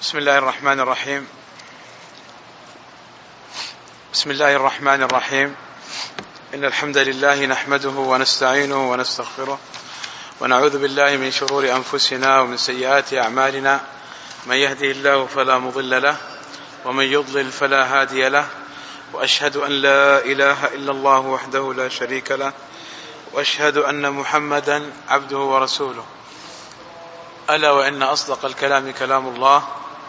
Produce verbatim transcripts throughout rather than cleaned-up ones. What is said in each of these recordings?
بسم الله الرحمن الرحيم بسم الله الرحمن الرحيم إن الحمد لله نحمده ونستعينه ونستغفره ونعوذ بالله من شرور أنفسنا ومن سيئات أعمالنا. من يهده الله فلا مضل له ومن يضلل فلا هادي له، وأشهد أن لا إله إلا الله وحده لا شريك له، وأشهد أن محمدا عبده ورسوله. ألا وإن أصدق الكلام كلام الله،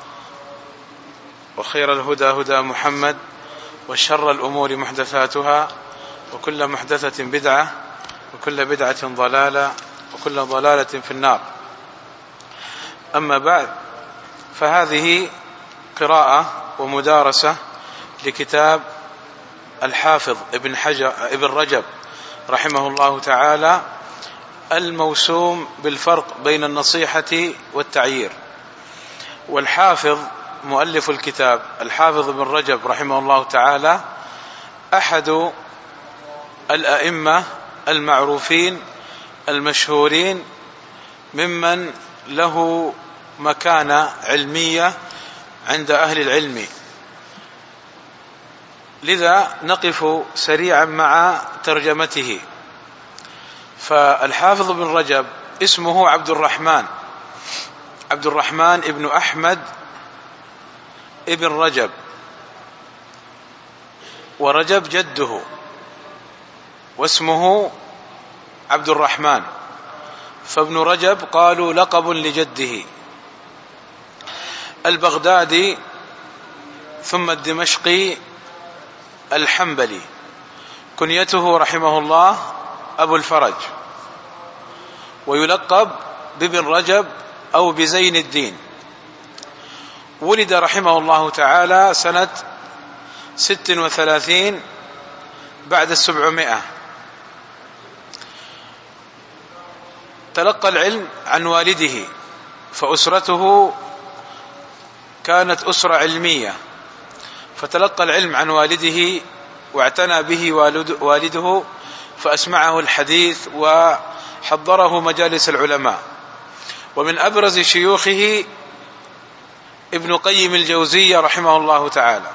وخير الهدى هدى محمد، وشر الأمور محدثاتها، وكل محدثة بدعة، وكل بدعة ضلالة، وكل ضلالة في النار. أما بعد، فهذه قراءة ومدارسة لكتاب الحافظ ابن حجر ابن رجب رحمه الله تعالى الموسوم بالفرق بين النصيحة والتعيير. والحافظ مؤلف الكتاب الحافظ ابن رجب رحمه الله تعالى أحد الأئمة المعروفين المشهورين، ممن له مكانة علمية عند أهل العلم. لذا نقف سريعا مع ترجمته. فالحافظ ابن رجب اسمه عبد الرحمن عبد الرحمن ابن أحمد ابن رجب، ورجب جده، واسمه عبد الرحمن، فابن رجب قالوا لقب لجده. البغدادي ثم الدمشقي الحنبلي، كنيته رحمه الله أبو الفرج، ويلقب بابن رجب أو بزين الدين. ولد رحمه الله تعالى سنة ست وثلاثين بعد السبعمائة. تلقى العلم عن والده، فأسرته كانت أسرة علمية، فتلقى العلم عن والده واعتنى به والده، فأسمعه الحديث وحضره مجالس العلماء. ومن أبرز شيوخه ابن قيم الجوزية رحمه الله تعالى.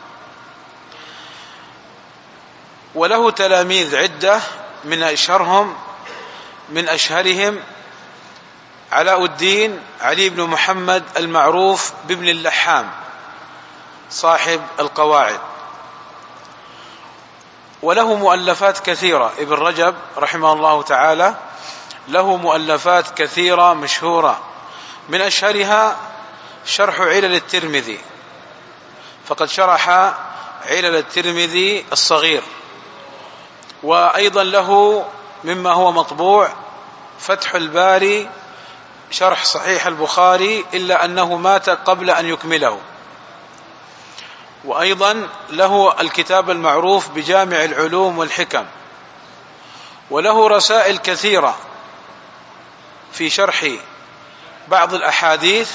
وله تلاميذ عدة، من أشهرهم من أشهرهم علاء الدين علي بن محمد المعروف بابن اللحام صاحب القواعد. وله مؤلفات كثيرة. ابن رجب رحمه الله تعالى له مؤلفات كثيرة مشهورة، من أشهرها شرح علل الترمذي، فقد شرح علل الترمذي الصغير. وأيضا له مما هو مطبوع فتح الباري شرح صحيح البخاري، إلا أنه مات قبل أن يكمله. وأيضا له الكتاب المعروف بجامع العلوم والحكم. وله رسائل كثيرة في شرح بعض الأحاديث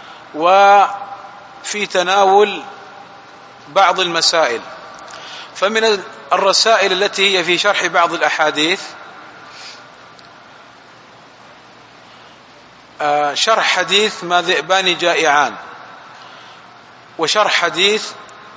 وفي تناول بعض المسائل. فمن الرسائل التي هي في شرح بعض الأحاديث شرح حديث ما ذئبان جائعان، وشرح حديث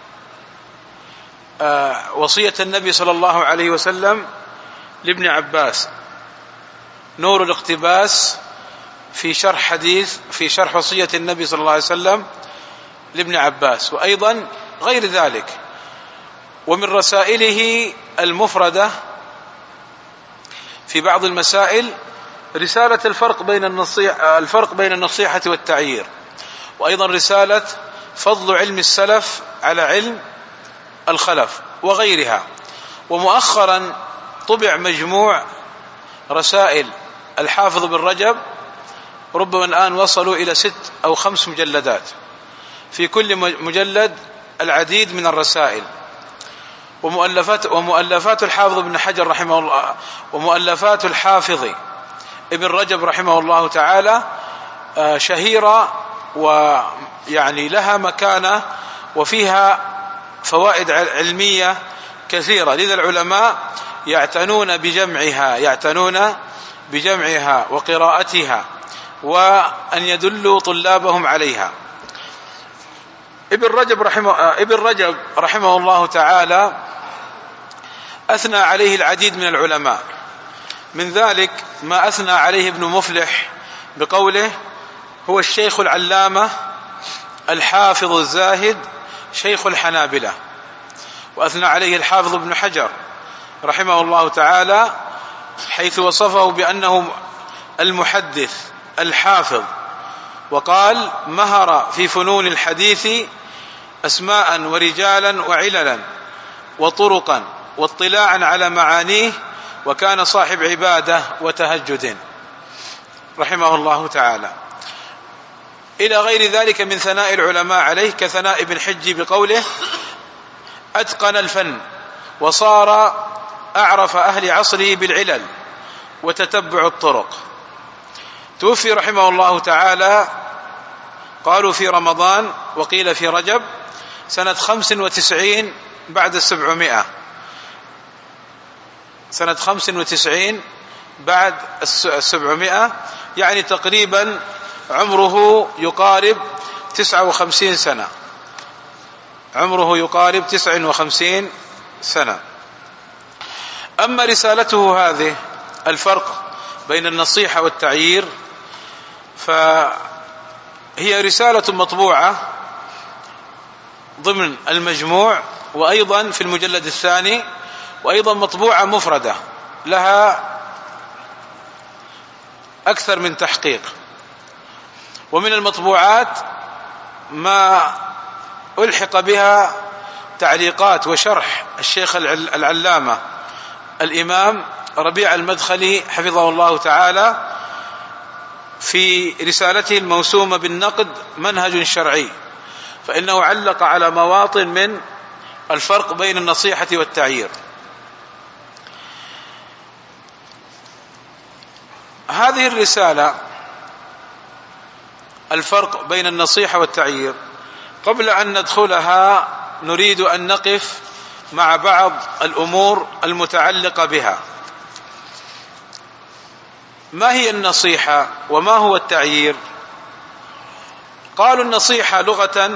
وصية النبي صلى الله عليه وسلم لابن عباس، نور الاقتباس في شرح حديث في شرح وصية النبي صلى الله عليه وسلم لابن عباس، وأيضا غير ذلك. ومن رسائله المفردة في بعض المسائل رسالة الفرق بين النصيحة الفرق بين النصيحة والتعيير، وأيضا رسالة فضل علم السلف على علم الخلف وغيرها. ومؤخرا طبع مجموع رسائل الحافظ بن رجب، ربما الآن وصلوا إلى ست أو خمس مجلدات، في كل مجلد العديد من الرسائل. ومؤلفات ومؤلفات الحافظ بن حجر رحمه الله ومؤلفات الحافظ ابن رجب رحمه الله تعالى شهيرة، ويعني لها مكانة وفيها فوائد علمية كثيرة. لذا العلماء يعتنون بجمعها يعتنون بجمعها وقراءتها، وأن يدلوا طلابهم عليها. ابن رجب رحمه ابن رجب رحمه الله تعالى أثنى عليه العديد من العلماء، من ذلك ما أثنى عليه ابن مفلح بقوله: هو الشيخ العلامة الحافظ الزاهد شيخ الحنابلة. وأثنى عليه الحافظ ابن حجر رحمه الله تعالى حيث وصفه بأنه المحدث الحافظ، وقال: مهر في فنون الحديث أسماء ورجالا وعللا وطرقا واطلاعا على معانيه، وكان صاحب عبادة وتهجد رحمه الله تعالى. إلى غير ذلك من ثناء العلماء عليه، كثناء ابن حجي بقوله: أتقن الفن وصار أعرف أهل عصره بالعلل وتتبع الطرق. توفي رحمه الله تعالى قالوا في رمضان وقيل في رجب سنة خمس وتسعين بعد السبعمائة، سنة خمس وتسعين بعد السبعمائة، يعني تقريبا عمره يقارب تسعة وخمسين سنة، عمره يقارب تسعة وخمسين سنة. أما رسالته هذه الفرق بين النصيحة والتعيير فهي رسالة مطبوعة ضمن المجموع، وأيضا في المجلد الثاني، وأيضا مطبوعة مفردة لها أكثر من تحقيق. ومن المطبوعات ما ألحق بها تعليقات وشرح الشيخ العلامة الإمام ربيع المدخلي حفظه الله تعالى في رسالته الموسومة بالنقد منهج شرعي، فإنه علق على مواطن من الفرق بين النصيحة والتعيير. هذه الرسالة الفرق بين النصيحة والتعيير، قبل أن ندخلها نريد أن نقف مع بعض الأمور المتعلقة بها. ما هي النصيحة وما هو التعيير؟ قالوا النصيحة لغة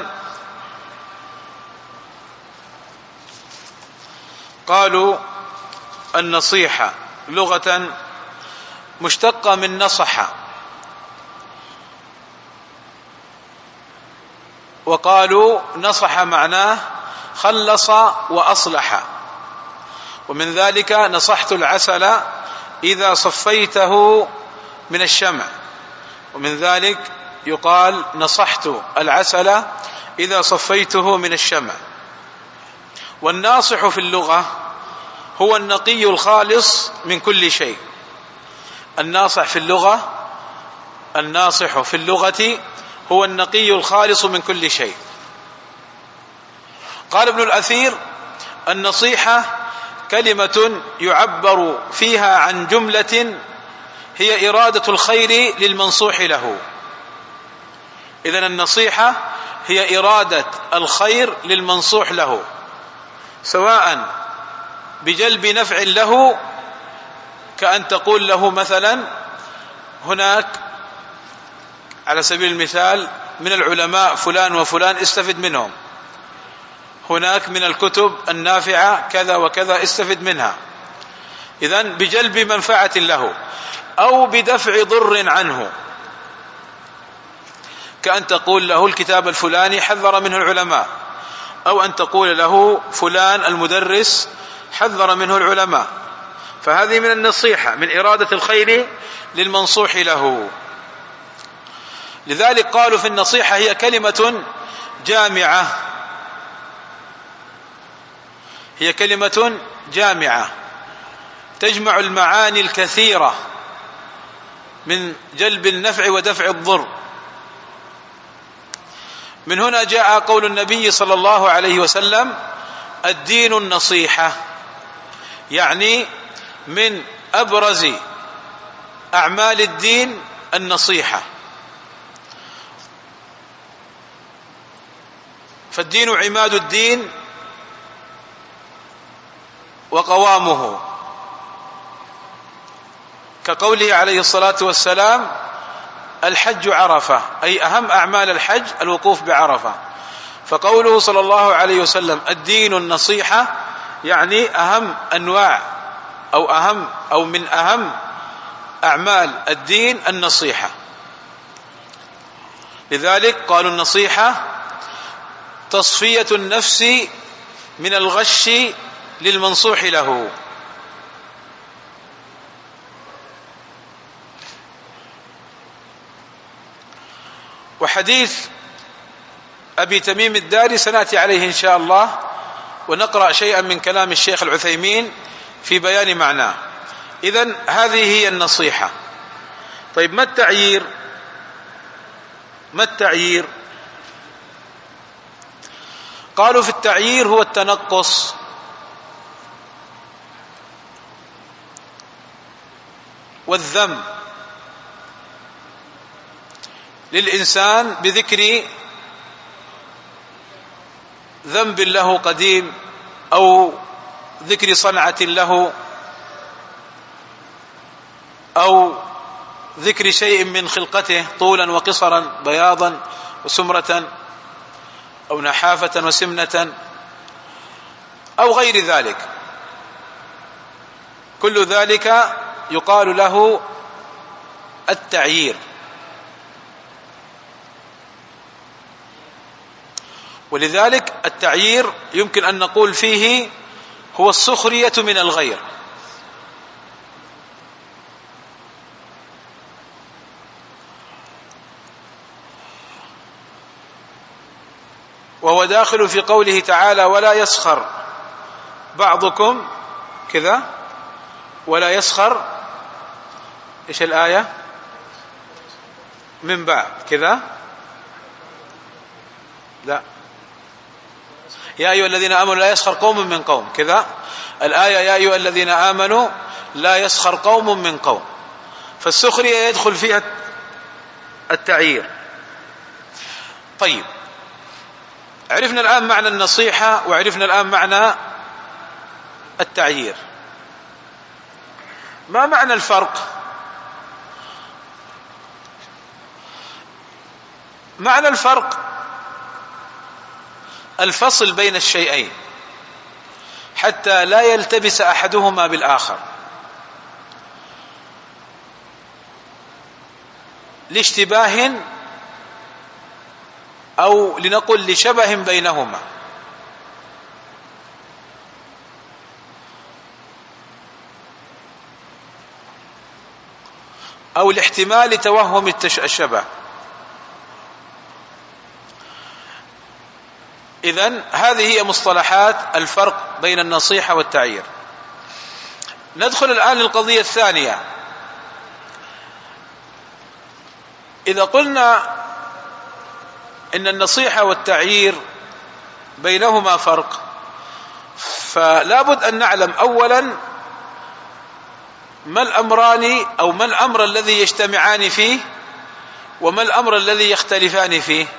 قالوا النصيحة لغة مشتقة من نصح، وقالوا نصح معناه خلص وأصلح، ومن ذلك نصحت العسل إذا صفيته من الشمع، ومن ذلك يقال نصحت العسل إذا صفيته من الشمع. والناصح في اللغة هو النقي الخالص من كل شيء. الناصح في اللغة الناصح في اللغة هو النقي الخالص من كل شيء. قال ابن الأثير: النصيحة كلمة يعبر فيها عن جملة هي إرادة الخير للمنصوح له. إذن النصيحة هي إرادة الخير للمنصوح له، سواء بجلب نفع له، كأن تقول له مثلا هناك على سبيل المثال من العلماء فلان وفلان استفد منهم، هناك من الكتب النافعة كذا وكذا استفد منها، إذن بجلب منفعة له، أو بدفع ضر عنه، كأن تقول له الكتاب الفلاني حذر منه العلماء، أو أن تقول له فلان المدرس حذر منه العلماء. فهذه من النصيحة، من إرادة الخير للمنصوح له. لذلك قالوا في النصيحة هي كلمة جامعة، هي كلمة جامعة تجمع المعاني الكثيرة من جلب النفع ودفع الضر. من هنا جاء قول النبي صلى الله عليه وسلم: الدين النصيحة، يعني من أبرز أعمال الدين النصيحة. فالدين عماد الدين وقوامه، كقوله عليه الصلاة والسلام: الحج عرفة، أي أهم أعمال الحج الوقوف بعرفة. فقوله صلى الله عليه وسلم الدين النصيحة يعني أهم أنواع أو أهم أو من أهم أعمال الدين النصيحة. لذلك قالوا النصيحة تصفية النفس من الغش للمنصوح له. وحديث أبي تميم الداري سنأتي عليه إن شاء الله، ونقرأ شيئا من كلام الشيخ العثيمين في بيان معناه. إذن هذه هي النصيحة. طيب ما التعيير؟ ما التعيير؟ قالوا في التعيير هو التنقص والذم للإنسان بذكر ذنب له قديم أو ذكر صنعة له أو ذكر شيء من خلقته طولا وقصرا، بياضا وسمرة، أو نحافة وسمنة، أو غير ذلك. كل ذلك يقال له التعيير. ولذلك التعيير يمكن أن نقول فيه هو السخرية من الغير. وهو داخل في قوله تعالى ولا يسخر بعضكم كذا ولا يسخر إيش الآية من بعد كذا، لا، يا أيها الذين آمنوا لا يسخر قوم من قوم كذا الآية، يا أيها الذين آمنوا لا يسخر قوم من قوم. فالسخرية يدخل فيها التعيير. طيب، عرفنا الآن معنى النصيحة وعرفنا الآن معنى التعيير. ما معنى الفرق؟ معنى الفرق الفصل بين الشيئين حتى لا يلتبس أحدهما بالآخر، لاشتباه أو لنقل لشبه بينهما، أو لاحتمال توهم الشبه. إذن هذه هي مصطلحات الفرق بين النصيحة والتعيير. ندخل الآن للقضية الثانية. إذا قلنا إن النصيحة والتعيير بينهما فرق، فلا بد أن نعلم أولا ما الأمران أو ما الأمر الذي يجتمعان فيه وما الأمر الذي يختلفان فيه.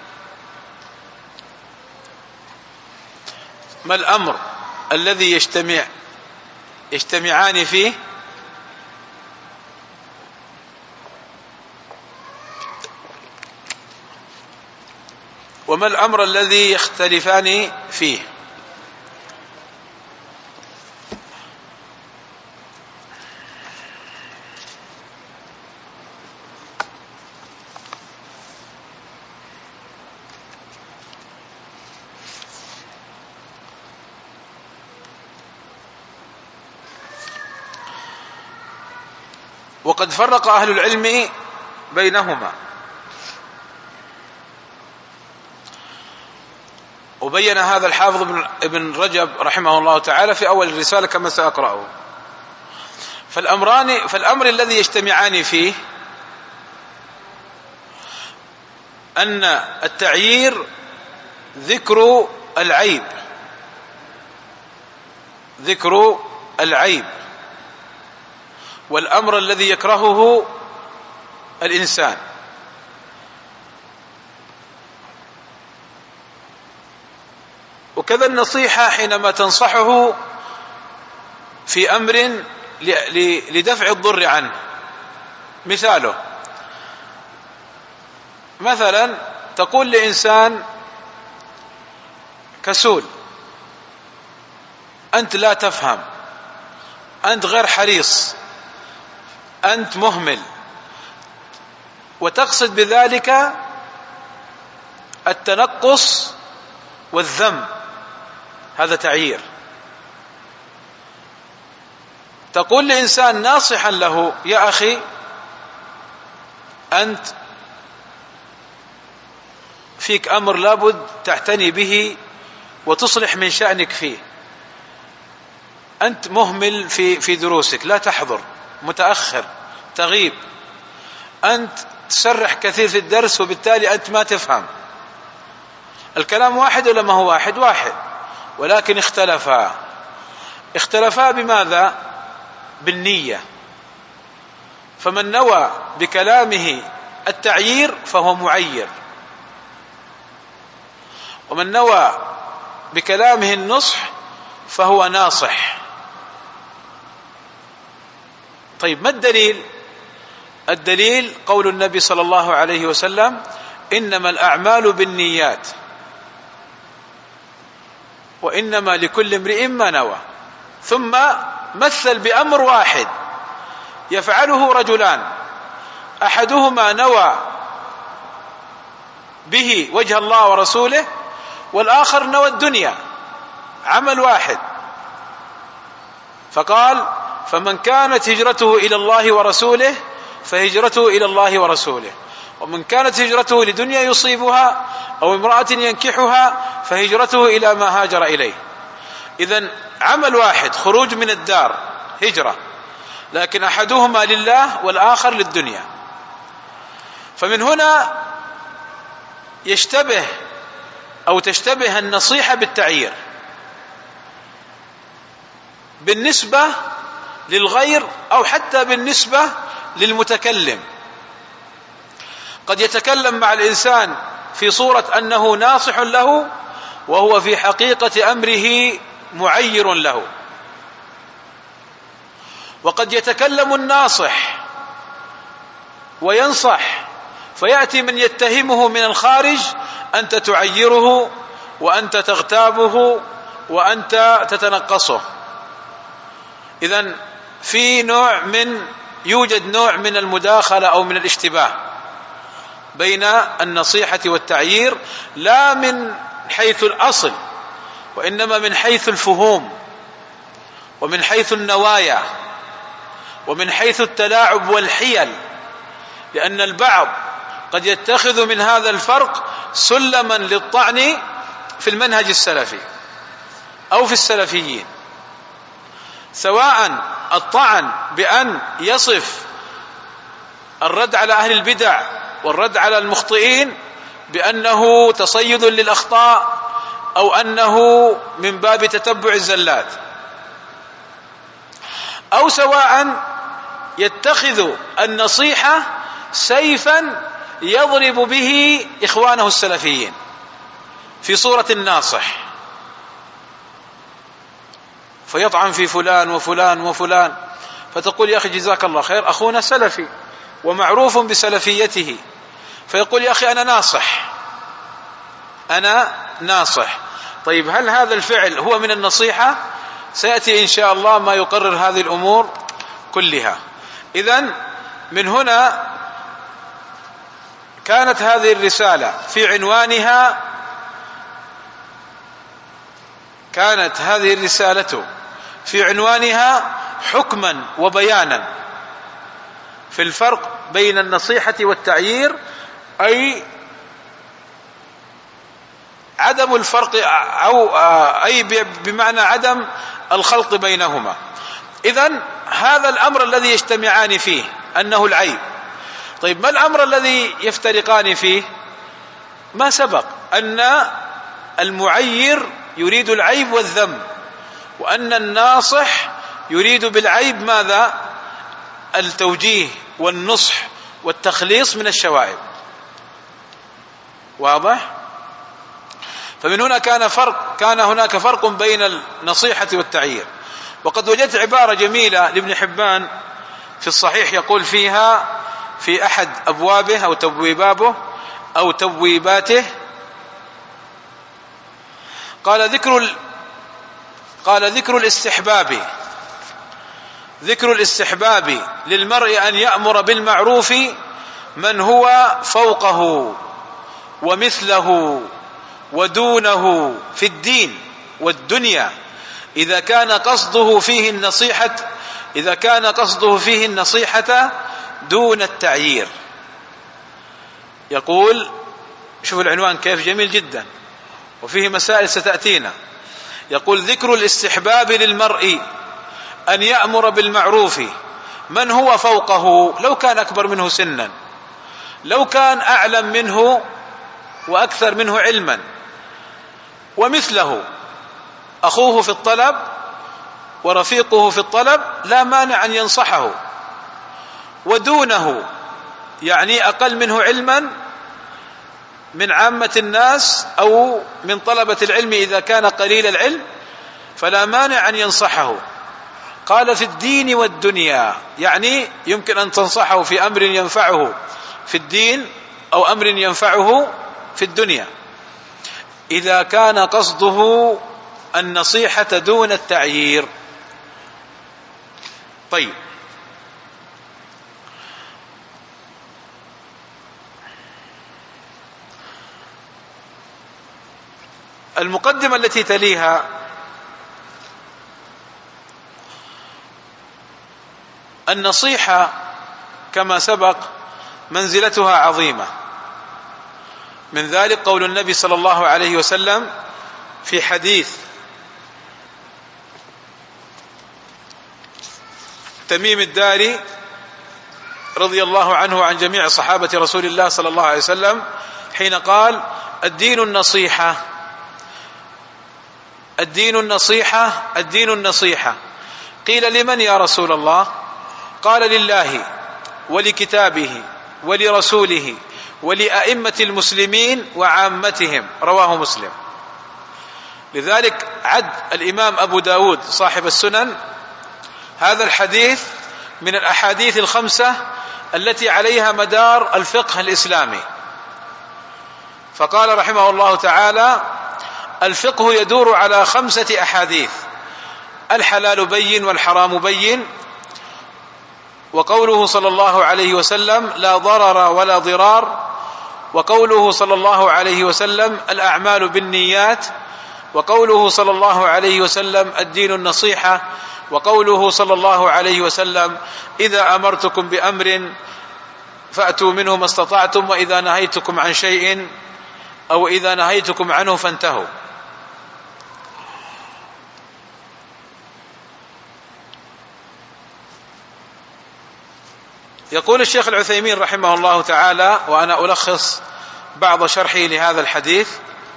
ما الأمر الذي يجتمع يجتمعان فيه وما الأمر الذي يختلفان فيه. وقد فرق أهل العلم بينهما، وبين هذا الحافظ ابن رجب رحمه الله تعالى في أول الرسالة كما سأقرأه. فالأمران فالأمر الذي يجتمعان فيه أن التعيير ذكر العيب ذكر العيب والأمر الذي يكرهه الإنسان. وكذا النصيحة حينما تنصحه في أمر لدفع الضر عنه. مثاله مثلا تقول لإنسان كسول، أنت لا تفهم، أنت غير حريص، أنت مهمل، وتقصد بذلك التنقص والذم، هذا تعيير. تقول لإنسان ناصحا له: يا أخي أنت فيك أمر لابد تعتني به وتصلح من شأنك فيه، أنت مهمل في في دروسك، لا تحضر، متأخر، تغيب، أنت تسرح كثير في الدرس، وبالتالي أنت ما تفهم. الكلام واحد ولا ما هو واحد؟ واحد، ولكن اختلفا. اختلفا بماذا؟ بالنية. فمن نوى بكلامه التعيير فهو معير، ومن نوى بكلامه النصح فهو ناصح. طيب، ما الدليل؟ الدليل قول النبي صلى الله عليه وسلم: إنما الأعمال بالنيات وإنما لكل امرئ ما نوى. ثم مثل بأمر واحد يفعله رجلان، أحدهما نوى به وجه الله ورسوله، والآخر نوى الدنيا، عمل واحد. فقال: فمن كانت هجرته إلى الله ورسوله فهجرته إلى الله ورسوله، ومن كانت هجرته لدنيا يصيبها أو امرأة ينكحها فهجرته إلى ما هاجر إليه. إذن عمل واحد، خروج من الدار، هجرة، لكن أحدهما لله والآخر للدنيا. فمن هنا يشتبه أو تشتبه النصيحة بالتعيير بالنسبة للغير أو حتى بالنسبة للمتكلم. قد يتكلم مع الإنسان في صورة أنه ناصح له، وهو في حقيقة أمره معير له. وقد يتكلم الناصح وينصح فيأتي من يتهمه من الخارج: أنت تعيره، وأنت تغتابه، وأنت تتنقصه. إذن في نوع من يوجد نوع من المداخلة أو من الاشتباه بين النصيحة والتعيير، لا من حيث الأصل، وإنما من حيث الفهوم، ومن حيث النوايا، ومن حيث التلاعب والحيل. لأن البعض قد يتخذ من هذا الفرق سلما للطعن في المنهج السلفي أو في السلفيين، سواء الطعن بأن يصف الرد على أهل البدع والرد على المخطئين بأنه تصيد للأخطاء، أو أنه من باب تتبع الزلات، أو سواء يتخذ النصيحة سيفا يضرب به إخوانه السلفيين في صورة الناصح، فيطعن في فلان وفلان وفلان، فتقول: يا أخي جزاك الله خير، أخونا سلفي ومعروف بسلفيته، فيقول: يا أخي أنا ناصح، أنا ناصح. طيب، هل هذا الفعل هو من النصيحة؟ سيأتي إن شاء الله ما يقرر هذه الأمور كلها. إذن من هنا كانت هذه الرسالة في عنوانها كانت هذه الرسالة في عنوانها حكما وبيانا في الفرق بين النصيحة والتعيير، أي عدم الفرق، أو أي بمعنى عدم الخلط بينهما. إذن هذا الأمر الذي يجتمعان فيه أنه العيب. طيب، ما الأمر الذي يفترقان فيه؟ ما سبق أن المعير يريد العيب والذم، وأن الناصح يريد بالعيب ماذا؟ التوجيه والنصح والتخليص من الشوائب. واضح؟ فمن هنا كان فرق كان هناك فرق بين النصيحة والتعيير. وقد وجدت عبارة جميلة لابن حبان في الصحيح يقول فيها في أحد أبوابه أو تبويبابه أو تبويباته: قال ذكر قال ذكر الاستحباب ذكر الاستحباب للمرء أن يأمر بالمعروف من هو فوقه ومثله ودونه في الدين والدنيا إذا كان قصده فيه النصيحة إذا كان قصده فيه النصيحة دون التعيير. يقول شوف العنوان كيف جميل جدا وفيه مسائل ستأتينا. يقول ذكر الاستحباب للمرء أن يأمر بالمعروف من هو فوقه، لو كان أكبر منه سنا، لو كان أعلم منه وأكثر منه علما، ومثله أخوه في الطلب ورفيقه في الطلب لا مانع أن ينصحه، ودونه يعني أقل منه علما من عامة الناس أو من طلبة العلم إذا كان قليل العلم فلا مانع أن ينصحه. قال في الدين والدنيا، يعني يمكن أن تنصحه في أمر ينفعه في الدين أو أمر ينفعه في الدنيا إذا كان قصده النصيحة دون التعيير. طيب، المقدمة التي تليها النصيحة كما سبق منزلتها عظيمة، من ذلك قول النبي صلى الله عليه وسلم في حديث تميم الداري رضي الله عنه وعن جميع صحابة رسول الله صلى الله عليه وسلم حين قال الدين النصيحة الدين النصيحة الدين النصيحة. قيل لمن يا رسول الله؟ قال لله ولكتابه ولرسوله ولأئمة المسلمين وعامتهم، رواه مسلم. لذلك عد الإمام أبو داود صاحب السنن هذا الحديث من الأحاديث الخمسة التي عليها مدار الفقه الإسلامي، فقال رحمه الله تعالى الفقه يدور على خمسة أحاديث: الحلال بين والحرام بين، وقوله صلى الله عليه وسلم لا ضرر ولا ضرار، وقوله صلى الله عليه وسلم الأعمال بالنيات، وقوله صلى الله عليه وسلم الدين النصيحة، وقوله صلى الله عليه وسلم إذا أمرتكم بأمر فأتوا منه ما استطعتم، وإذا نهيتكم عن شيء أو إذا نهيتكم عنه فانتهوا. يقول الشيخ العثيمين رحمه الله تعالى، وأنا ألخص بعض شرحي لهذا الحديث،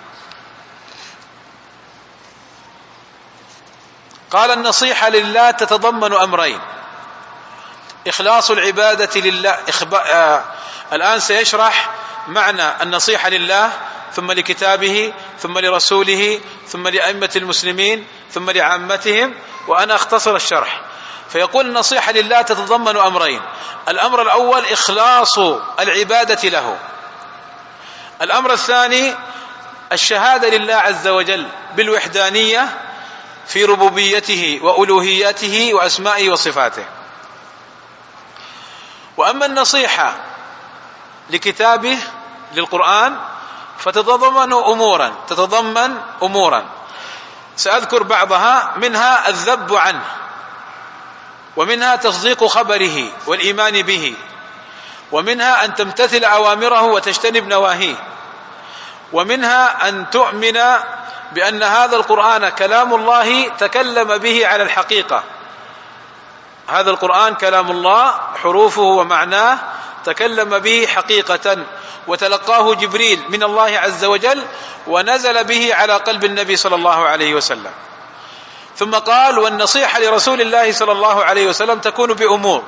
قال النصيحة لله تتضمن أمرين: إخلاص العبادة لله. إخب... آه... الآن سيشرح معنى النصيحة لله، ثم لكتابه، ثم لرسوله، ثم لأئمة المسلمين، ثم لعامتهم، وأنا أختصر الشرح. فيقول النصيحة لله تتضمن أمرين: الأمر الأول إخلاص العبادة له، الأمر الثاني الشهادة لله عز وجل بالوحدانية في ربوبيته وألوهيته وأسمائه وصفاته. وأما النصيحة لكتابه للقرآن فتتضمن أمورا تتضمن أمورا سأذكر بعضها، منها الذب عنه، ومنها تصديق خبره والإيمان به، ومنها أن تمتثل أوامره وتجتنب نواهيه، ومنها أن تؤمن بأن هذا القرآن كلام الله تكلم به على الحقيقة. هذا القرآن كلام الله حروفه ومعناه تكلم به حقيقة، وتلقاه جبريل من الله عز وجل ونزل به على قلب النبي صلى الله عليه وسلم. ثم قال والنصيحة لرسول الله صلى الله عليه وسلم تكون بأمور: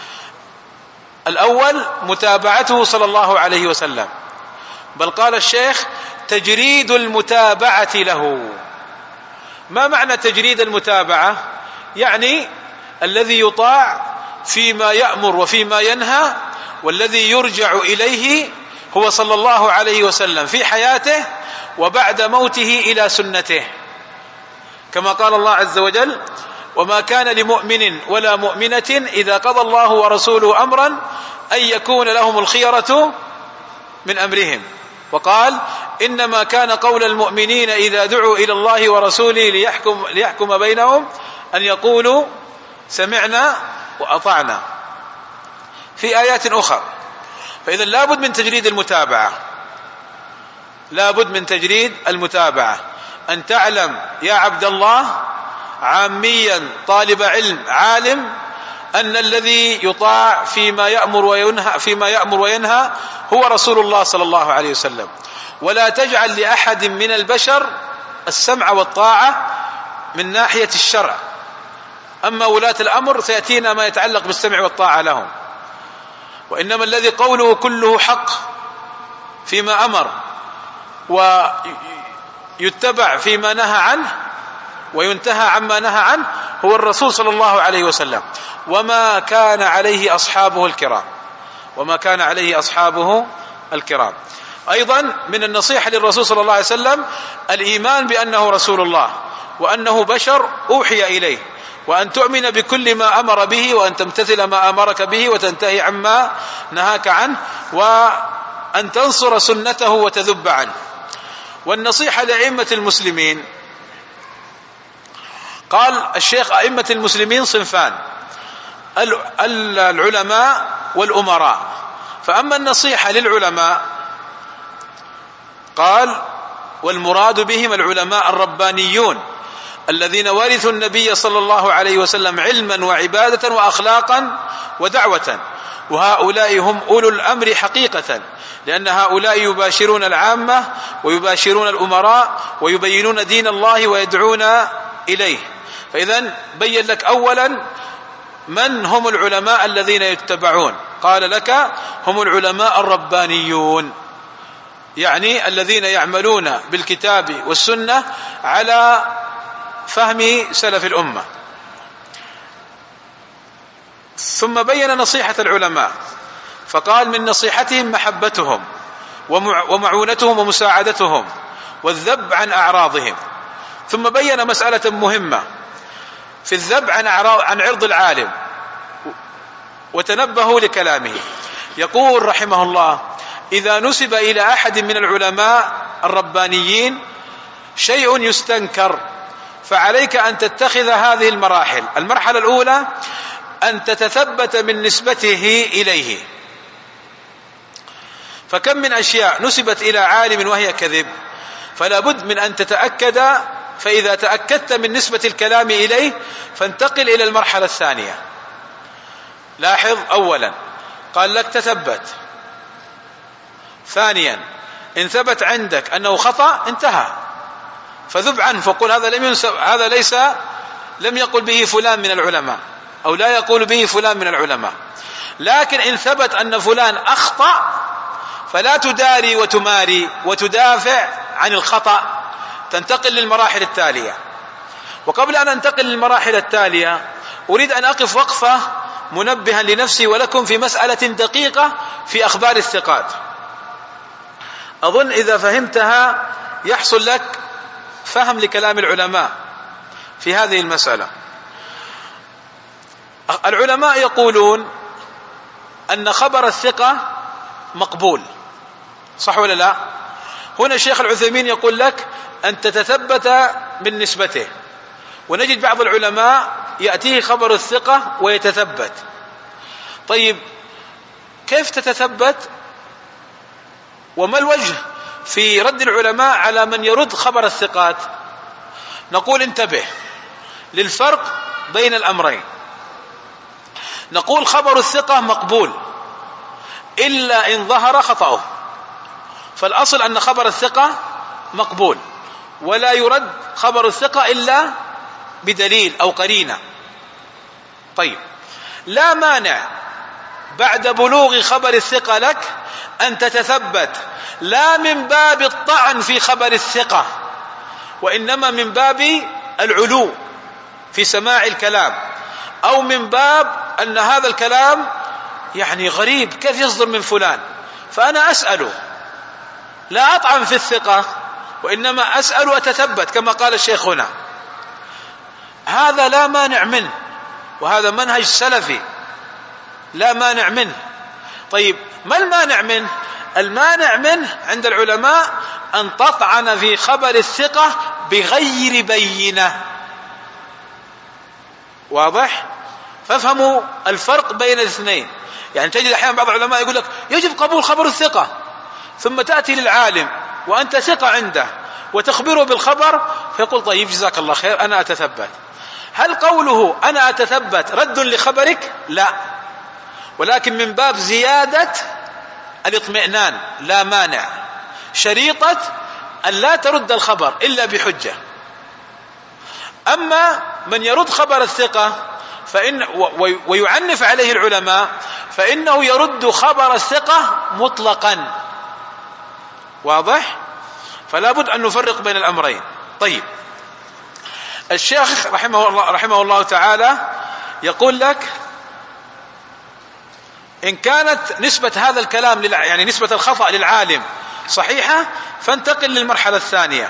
الأول متابعته صلى الله عليه وسلم، بل قال الشيخ تجريد المتابعة له. ما معنى تجريد المتابعة؟ يعني الذي يطاع فيما يأمر وفيما ينهى، والذي يرجع إليه هو صلى الله عليه وسلم في حياته وبعد موته إلى سنته، كما قال الله عز وجل: وما كان لمؤمن ولا مؤمنة إذا قضى الله ورسوله أمرا أن يكون لهم الخيرة من أمرهم. وقال: إنما كان قول المؤمنين إذا دعوا إلى الله ورسوله ليحكم, ليحكم بينهم أن يقولوا سمعنا وأطعنا، في آيات أخرى. فإذا لابد من تجريد المتابعة، لابد من تجريد المتابعة، أن تعلم يا عبد الله عاميا طالب علم عالم أن الذي يطاع فيما يأمر وينهى فيما يأمر وينهى هو رسول الله صلى الله عليه وسلم، ولا تجعل لأحد من البشر السمع والطاعة من ناحية الشرع. أما ولاة الأمر سيأتينا ما يتعلق بالسمع والطاعة لهم، وإنما الذي قوله كله حق فيما أمر ويتبع فيما نهى عنه وينتهى عما نهى عنه هو الرسول صلى الله عليه وسلم، وما كان عليه أصحابه الكرام وما كان عليه أصحابه الكرام. أيضا من النصيحة للرسول صلى الله عليه وسلم الإيمان بأنه رسول الله، وأنه بشر أوحي إليه، وأن تؤمن بكل ما أمر به، وأن تمتثل ما أمرك به وتنتهي عما نهاك عنه، وأن تنصر سنته وتذب عنه. والنصيحة لأئمة المسلمين، قال الشيخ: أئمة المسلمين صنفان: العلماء والأمراء. فأما النصيحة للعلماء قال: والمراد بهم العلماء الربانيون الذين ورثوا النبي صلى الله عليه وسلم علما وعبادة وأخلاقا ودعوة، وهؤلاء هم أولو الأمر حقيقة، لأن هؤلاء يباشرون العامة ويباشرون الأمراء ويبينون دين الله ويدعون إليه. فإذن بين لك أولا من هم العلماء الذين يتبعون، قال لك: هم العلماء الربانيون، يعني الذين يعملون بالكتاب والسنة على فهم سلف الأمة. ثم بين نصيحة العلماء فقال: من نصيحتهم محبتهم ومعونتهم ومساعدتهم والذب عن أعراضهم. ثم بين مسألة مهمة في الذب عن عن عرض العالم، وتنبهوا لكلامه. يقول رحمه الله: إذا نسب إلى أحد من العلماء الربانيين شيء يستنكر فعليك أن تتخذ هذه المراحل. المرحلة الأولى أن تتثبت من نسبته إليه، فكم من أشياء نسبت إلى عالم وهي كذب، فلا بد من أن تتأكد. فإذا تأكدت من نسبة الكلام إليه فانتقل إلى المرحلة الثانية. لاحظ: أولا قال لك تثبت، ثانيا إن ثبت عندك أنه خطأ انتهى فذب عنه، فقل هذا لم ينسب، هذا ليس لم يقل به فلان من العلماء، أو لا يقول به فلان من العلماء. لكن إن ثبت أن فلان أخطأ فلا تداري وتماري وتدافع عن الخطأ، تنتقل للمراحل التالية. وقبل أن أنتقل للمراحل التالية أريد أن أقف وقفة منبها لنفسي ولكم في مسألة دقيقة في أخبار الثقات، أظن إذا فهمتها يحصل لك فهم لكلام العلماء في هذه المسألة. العلماء يقولون أن خبر الثقة مقبول، صح ولا لا؟ هنا الشيخ العثيمين يقول لك أن تتثبت من نسبته، ونجد بعض العلماء يأتيه خبر الثقة ويتثبت. طيب كيف تتثبت؟ وما الوجه في رد العلماء على من يرد خبر الثقات؟ نقول انتبه للفرق بين الأمرين. نقول خبر الثقة مقبول إلا إن ظهر خطأه، فالأصل أن خبر الثقة مقبول، ولا يرد خبر الثقة إلا بدليل أو قرينة. طيب لا مانع بعد بلوغ خبر الثقة لك أن تتثبت، لا من باب الطعن في خبر الثقة، وإنما من باب العلو في سماع الكلام، أو من باب أن هذا الكلام يعني غريب، كيف يصدر من فلان، فأنا أسأل لا أطعن في الثقة، وإنما أسأل وأتثبت كما قال الشيخ هنا. هذا لا مانع منه، وهذا منهج سلفي لا مانع منه. طيب ما المانع منه؟ المانع منه عند العلماء أن تطعن في خبر الثقة بغير بينة. واضح؟ فافهموا الفرق بين الاثنين. يعني تجد أحيانا بعض العلماء يقول لك يجب قبول خبر الثقة، ثم تأتي للعالم وأنت ثقة عنده وتخبره بالخبر فيقول طيب جزاك الله خير أنا أتثبت. هل قوله أنا أتثبت رد لخبرك؟ لا، ولكن من باب زيادة الاطمئنان لا مانع، شريطة أن لا ترد الخبر إلا بحجة. أما من يرد خبر الثقة فإن ويعنف عليه العلماء فإنه يرد خبر الثقة مطلقا. واضح؟ فلا بد أن نفرق بين الأمرين. طيب الشيخ رحمه الله, رحمه الله تعالى يقول لك إن كانت نسبة هذا الكلام يعني نسبة الخطأ للعالم صحيحة فانتقل للمرحلة الثانية.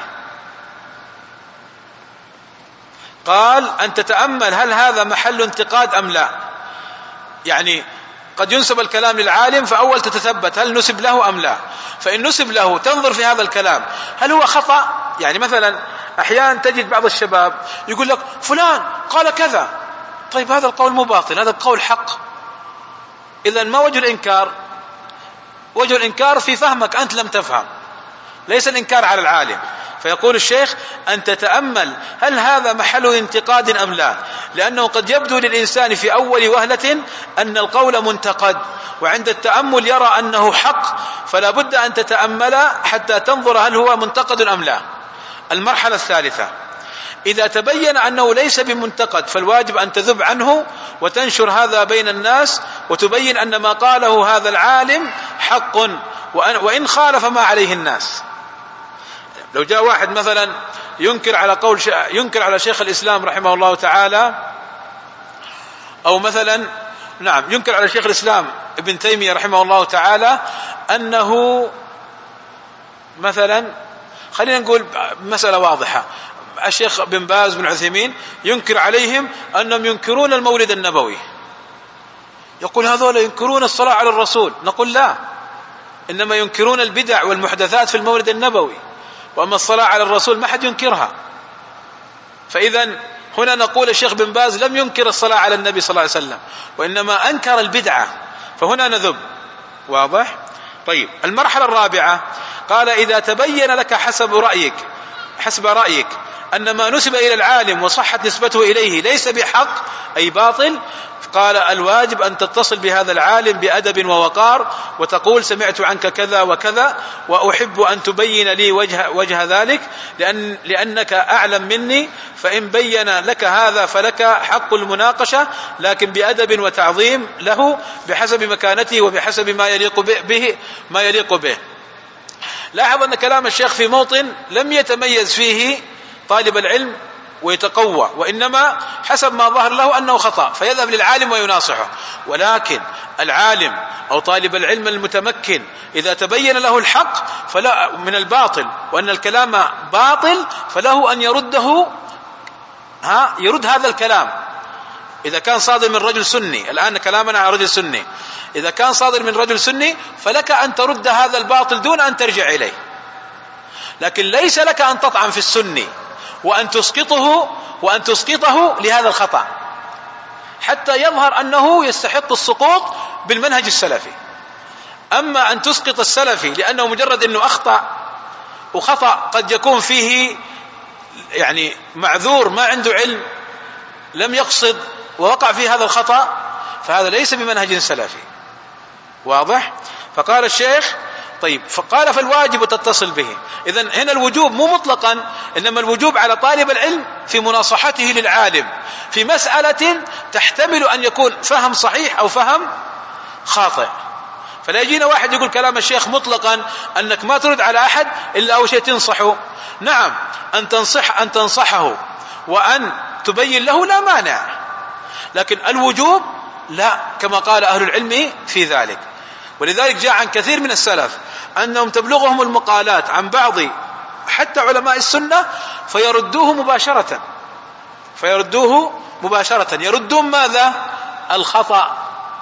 قال أن تتأمل هل هذا محل انتقاد أم لا. يعني قد ينسب الكلام للعالم فأول تتثبت هل نسب له أم لا. فإن نسب له تنظر في هذا الكلام هل هو خطأ. يعني مثلا أحيانا تجد بعض الشباب يقول لك فلان قال كذا، طيب هذا القول مو باطل، هذا القول حق. إذن ما وجه الإنكار؟ وجه الإنكار في فهمك، أنت لم تفهم، ليس الإنكار على العالم. فيقول الشيخ أن تتأمل هل هذا محل انتقاد أم لا، لأنه قد يبدو للإنسان في أول وهلة أن القول منتقد، وعند التأمل يرى أنه حق، فلا بد أن تتأمل حتى تنظر هل هو منتقد أم لا. المرحلة الثالثة إذا تبين أنه ليس بمنتقد فالواجب أن تذب عنه وتنشر هذا بين الناس وتبين أن ما قاله هذا العالم حق وإن خالف ما عليه الناس. لو جاء واحد مثلا ينكر على قول ينكر على شيخ الإسلام رحمه الله تعالى، أو مثلا نعم ينكر على شيخ الإسلام ابن تيمية رحمه الله تعالى أنه مثلا، خلينا نقول مسألة واضحة، الشيخ بن باز بن عثيمين ينكر عليهم أنهم ينكرون المولد النبوي، يقول هذول ينكرون الصلاة على الرسول. نقول لا، إنما ينكرون البدع والمحدثات في المولد النبوي، وأما الصلاة على الرسول ما حد ينكرها. فإذا هنا نقول الشيخ بن باز لم ينكر الصلاة على النبي صلى الله عليه وسلم، وإنما أنكر البدعة، فهنا نذب. واضح؟ طيب المرحلة الرابعة قال إذا تبين لك حسب رأيك حسب رأيك أن ما نسب إلى العالم وصحت نسبته إليه ليس بحق أي باطل، قال الواجب أن تتصل بهذا العالم بأدب ووقار وتقول سمعت عنك كذا وكذا وأحب أن تبين لي وجه, وجه ذلك لأن لأنك أعلم مني، فإن بين لك هذا فلك حق المناقشة، لكن بأدب وتعظيم له بحسب مكانته وبحسب ما يليق به ما يليق به. لاحظ أن كلام الشيخ في موطن لم يتميز فيه طالب العلم ويتقوى، وإنما حسب ما ظهر له أنه خطأ فيذهب للعالم ويناصحه. ولكن العالم أو طالب العلم المتمكن إذا تبين له الحق فلا من الباطل وأن الكلام باطل فله أن يرده ها يرد هذا الكلام. إذا كان صادر من رجل سني، الآن كلامنا على رجل سني، إذا كان صادر من رجل سني فلك أن ترد هذا الباطل دون أن ترجع إليه، لكن ليس لك أن تطعن في السني وأن تسقطه وأن تسقطه لهذا الخطأ حتى يظهر أنه يستحق السقوط بالمنهج السلفي. أما أن تسقط السلفي لأنه مجرد أنه أخطأ، وخطأ قد يكون فيه يعني معذور ما عنده علم لم يقصد ووقع في هذا الخطأ، فهذا ليس بمنهج سلفي. واضح؟ فقال الشيخ طيب فقال فالواجب تتصل به. إذن هنا الوجوب مو مطلقا، إنما الوجوب على طالب العلم في مناصحته للعالم في مسألة تحتمل أن يكون فهم صحيح أو فهم خاطئ. فلا يجينا واحد يقول كلام الشيخ مطلقا أنك ما ترد على أحد إلا أول شيء تنصحه. نعم أن تنصح أن تنصحه وأن تبين له لا مانع، لكن الوجوب لا، كما قال أهل العلم في ذلك. ولذلك جاء عن كثير من السلف أنهم تبلغهم المقالات عن بعض حتى علماء السنة فيردوه مباشرة فيردوه مباشرة يردون ماذا؟ الخطأ،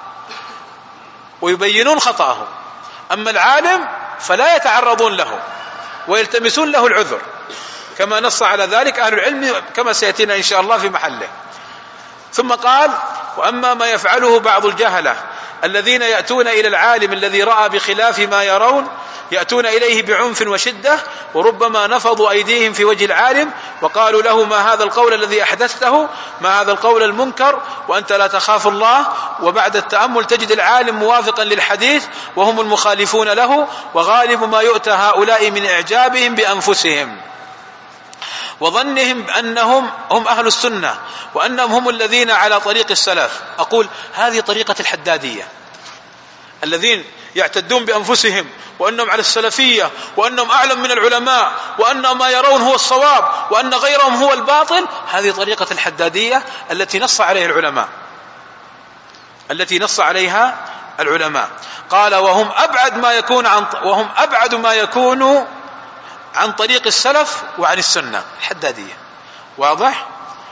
ويبينون خطأه. أما العالم فلا يتعرضون له ويلتمسون له العذر، كما نص على ذلك أهل العلم كما سيأتينا إن شاء الله في محله. ثم قال: وأما ما يفعله بعض الجهلة الذين يأتون إلى العالم الذي رأى بخلاف ما يرون، يأتون إليه بعنف وشدة، وربما نفضوا أيديهم في وجه العالم وقالوا له: ما هذا القول الذي أحدثته؟ ما هذا القول المنكر وأنت لا تخاف الله؟ وبعد التأمل تجد العالم موافقا للحديث وهم المخالفون له، وغالب ما يؤتى هؤلاء من إعجابهم بأنفسهم وظنهم أنهم هم أهل السنة وأنهم هم الذين على طريق السلف. أقول هذه طريقة الحدادية، الذين يعتدون بأنفسهم وأنهم على السلفية وأنهم أعلم من العلماء وأن ما يرون هو الصواب وأن غيرهم هو الباطل. هذه طريقة الحدادية التي نص عليها العلماء التي نص عليها العلماء قال: وهم أبعد ما يكون عن وهم أبعد ما يكون عن طريق السلف وعن السنة. الحدادية واضح؟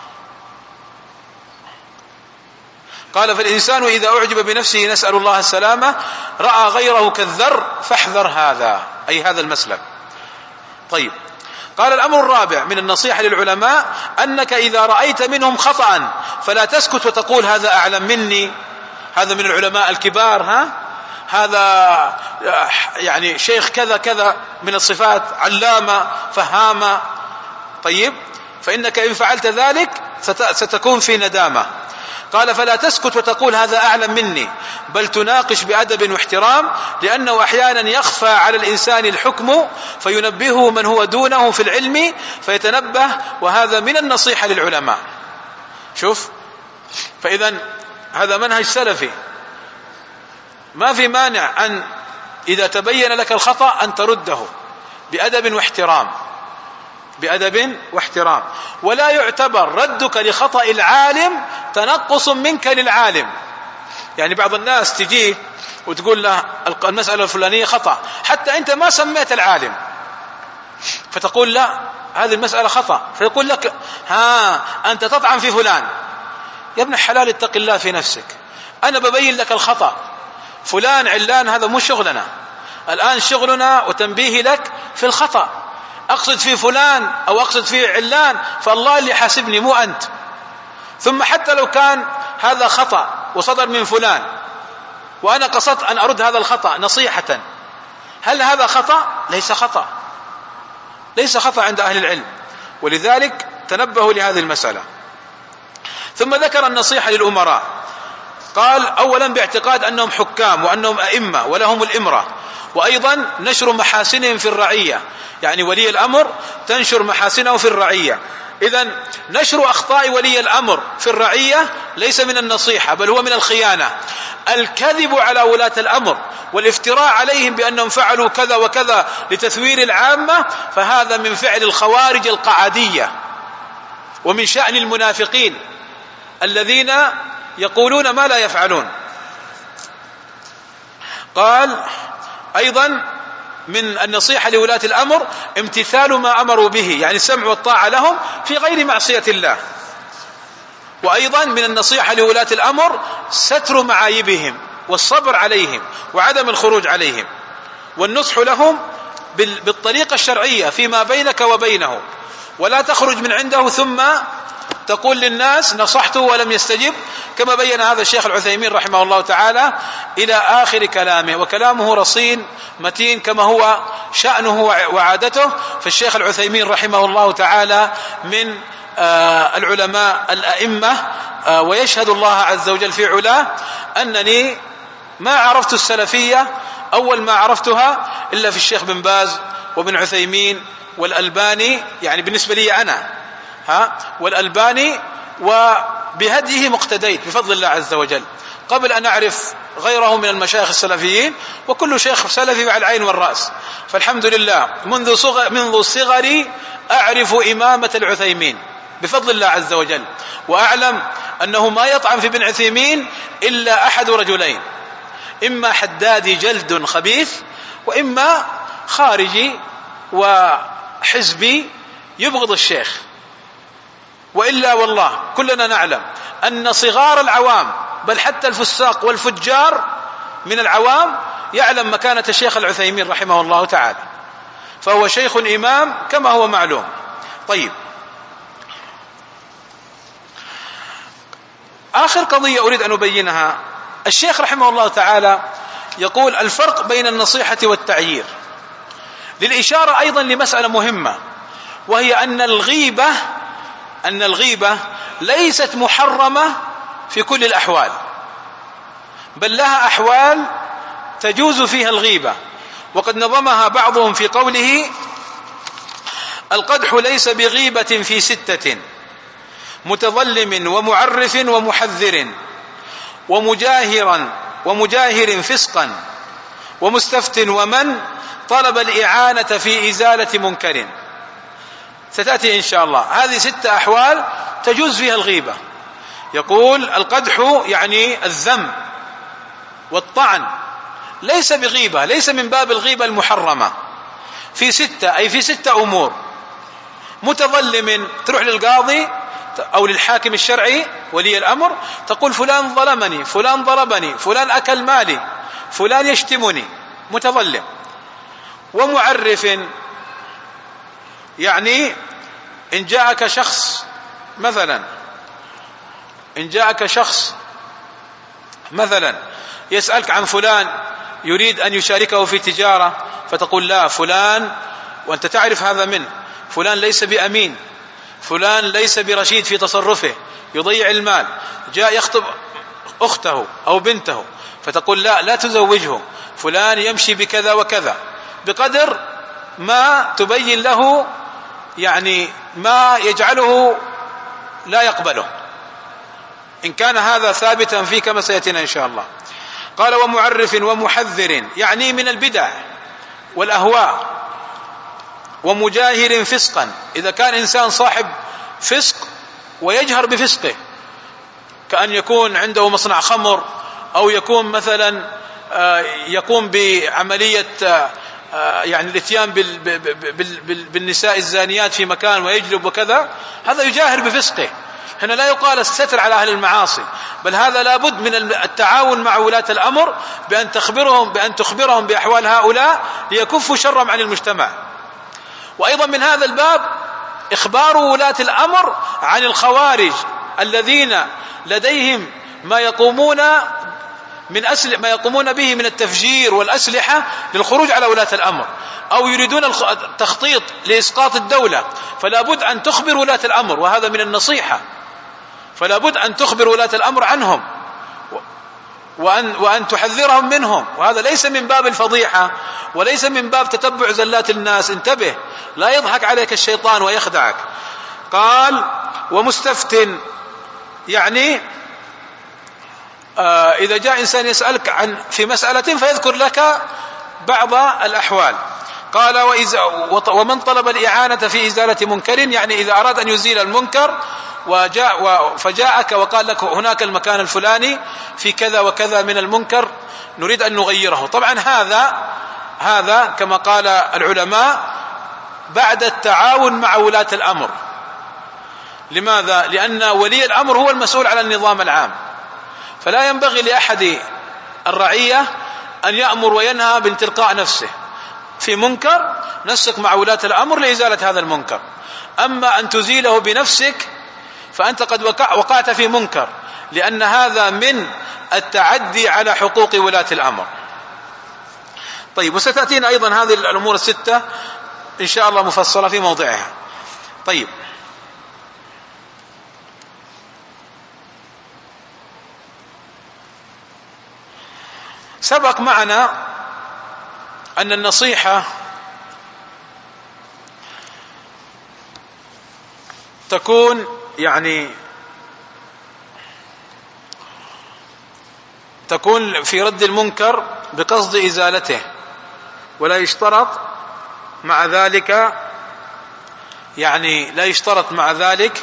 قال: فالإنسان إذا أعجب بنفسه، نسأل الله السلامة، رأى غيره كالذر فاحذر هذا، أي هذا المسلك. طيب، قال: الأمر الرابع من النصيحة للعلماء أنك إذا رأيت منهم خطأ فلا تسكت وتقول هذا أعلم مني، هذا من العلماء الكبار، ها هذا يعني شيخ كذا كذا من الصفات، علامة فهامة. طيب، فإنك إن فعلت ذلك ستكون في ندامة. قال: فلا تسكت وتقول هذا أعلم مني، بل تناقش بأدب واحترام، لأنه أحيانا يخفى على الإنسان الحكم فينبهه من هو دونه في العلم فيتنبه، وهذا من النصيحة للعلماء. شوف، فإذا هذا منهج سلفي، ما في مانع أن إذا تبين لك الخطأ أن ترده بأدب واحترام بأدب واحترام ولا يعتبر ردك لخطأ العالم تنقص منك للعالم. يعني بعض الناس تجيه وتقول له المسألة الفلانية خطأ، حتى أنت ما سميت العالم، فتقول لا هذه المسألة خطأ، فيقول لك ها أنت تطعن في فلان. يا ابن الحلال اتق الله في نفسك، أنا ببين لك الخطأ، فلان علان هذا مو شغلنا، الآن شغلنا وتنبيه لك في الخطأ. أقصد في فلان أو أقصد في علان فالله اللي حاسبني مو أنت. ثم حتى لو كان هذا خطأ وصدر من فلان وأنا قصدت أن أرد هذا الخطأ نصيحة، هل هذا خطأ؟ ليس خطأ، ليس خطأ عند أهل العلم، ولذلك تنبهوا لهذه المسألة. ثم ذكر النصيحة للأمراء، قال: أولا باعتقاد أنهم حكام وأنهم أئمة ولهم الإمرة، وأيضا نشر محاسنهم في الرعية، يعني ولي الأمر تنشر محاسنه في الرعية. إذن نشر أخطاء ولي الأمر في الرعية ليس من النصيحة، بل هو من الخيانة. الكذب على ولاة الأمر والافتراء عليهم بأنهم فعلوا كذا وكذا لتثوير العامة، فهذا من فعل الخوارج القعدية ومن شأن المنافقين الذين يقولون ما لا يفعلون. قال: أيضا من النصيحة لولاة الأمر امتثال ما أمروا به، يعني السمع والطاعة لهم في غير معصية الله. وأيضا من النصيحة لولاة الأمر ستر معايبهم والصبر عليهم وعدم الخروج عليهم، والنصح لهم بالطريقة الشرعية فيما بينك وبينه، ولا تخرج من عنده ثم تقول للناس نصحته ولم يستجب، كما بين هذا الشيخ العثيمين رحمه الله تعالى إلى آخر كلامه، وكلامه رصين متين كما هو شأنه وعادته. فالشيخ العثيمين رحمه الله تعالى من آه العلماء الأئمة، آه ويشهد الله عز وجل في علاه أنني ما عرفت السلفية أول ما عرفتها إلا في الشيخ بن باز وابن عثيمين والألباني، يعني بالنسبة لي أنا ها والألباني، وبهديه مقتديت بفضل الله عز وجل قبل أن أعرف غيره من المشايخ السلفيين، وكل شيخ سلفي على العين والرأس. فالحمد لله منذ صغر منذ صغري أعرف إمامة العثيمين بفضل الله عز وجل، وأعلم أنه ما يطعن في ابن عثيمين إلا أحد رجلين، إما حدادي جلد خبيث، وإما خارجي وحزبي يبغض الشيخ. وإلا والله كلنا نعلم أن صغار العوام بل حتى الفساق والفجار من العوام يعلم مكانة الشيخ العثيمين رحمه الله تعالى، فهو شيخ إمام كما هو معلوم. طيب، آخر قضية أريد أن أبينها، الشيخ رحمه الله تعالى يقول الفرق بين النصيحة والتعيير، للإشارة أيضا لمسألة مهمة، وهي أن الغيبة أن الغيبة ليست محرمة في كل الأحوال، بل لها أحوال تجوز فيها الغيبة. وقد نظمها بعضهم في قوله: القدح ليس بغيبة في ستة، متظلم ومعرف ومحذر ومجاهرا ومجاهر فسقا ومستفت ومن طلب الإعانة في إزالة منكر. ستأتي إن شاء الله. هذه ستة أحوال تجوز فيها الغيبة. يقول القدح يعني الذم والطعن ليس بغيبة، ليس من باب الغيبة المحرمة، في ستة أي في ستة أمور. متظلم، تروح للقاضي أو للحاكم الشرعي ولي الأمر تقول فلان ظلمني، فلان ضربني، فلان أكل مالي، فلان يشتمني، متظلم. ومعرف يعني إن جاءك شخص مثلا إن جاءك شخص مثلا يسألك عن فلان، يريد أن يشاركه في تجارة، فتقول لا فلان، وأنت تعرف هذا منه، فلان ليس بأمين، فلان ليس برشيد في تصرفه، يضيع المال، جاء يخطب أخته أو بنته، فتقول لا لا تزوجه، فلان يمشي بكذا وكذا، بقدر ما تبين له يعني ما يجعله لا يقبله، إن كان هذا ثابتا فيه كما سيأتينا إن شاء الله. قال ومعرف ومحذر يعني من البدع والأهواء. ومجاهر فسقا، إذا كان إنسان صاحب فسق ويجهر بفسقه، كأن يكون عنده مصنع خمر، أو يكون مثلا يقوم بعملية يعني الاتيان بالنساء الزانيات في مكان ويجلب وكذا، هذا يجاهر بفسقه. هنا لا يقال الستر على أهل المعاصي، بل هذا لابد من التعاون مع ولاة الأمر بأن تخبرهم بأن تخبرهم بأحوال هؤلاء ليكفوا شرهم عن المجتمع. وأيضا من هذا الباب إخبار ولاة الأمر عن الخوارج الذين لديهم ما يقومون من أسل ما يقومون به من التفجير والأسلحة للخروج على ولاة الأمر، أو يريدون التخطيط لإسقاط الدولة، فلا بد أن تخبر ولاة الأمر، وهذا من النصيحة، فلا بد أن تخبر ولاة الأمر عنهم وأن, وأن تحذرهم منهم، وهذا ليس من باب الفضيحة وليس من باب تتبع زلات الناس. انتبه، لا يضحك عليك الشيطان ويخدعك. قال ومستفت يعني آه إذا جاء إنسان يسألك عن في مسألة فيذكر لك بعض الأحوال. قال ومن طلب الإعانة في إزالة منكر، يعني إذا أراد أن يزيل المنكر وجاء فجاءك وقال لك هناك المكان الفلاني في كذا وكذا من المنكر نريد أن نغيره. طبعا هذا هذا كما قال العلماء بعد التعاون مع ولاة الأمر. لماذا؟ لأن ولي الأمر هو المسؤول على النظام العام، فلا ينبغي لأحد الرعية أن يأمر وينهى من تلقاء نفسه. في منكر نسق مع ولاة الأمر لإزالة هذا المنكر، أما أن تزيله بنفسك فأنت قد وقعت في منكر، لأن هذا من التعدي على حقوق ولاة الأمر. طيب، وستأتينا أيضا هذه الأمور الستة إن شاء الله مفصلة في موضعها. طيب، سبق معنا أن النصيحة تكون يعني تكون في رد المنكر بقصد إزالته، ولا يشترط مع ذلك يعني لا يشترط مع ذلك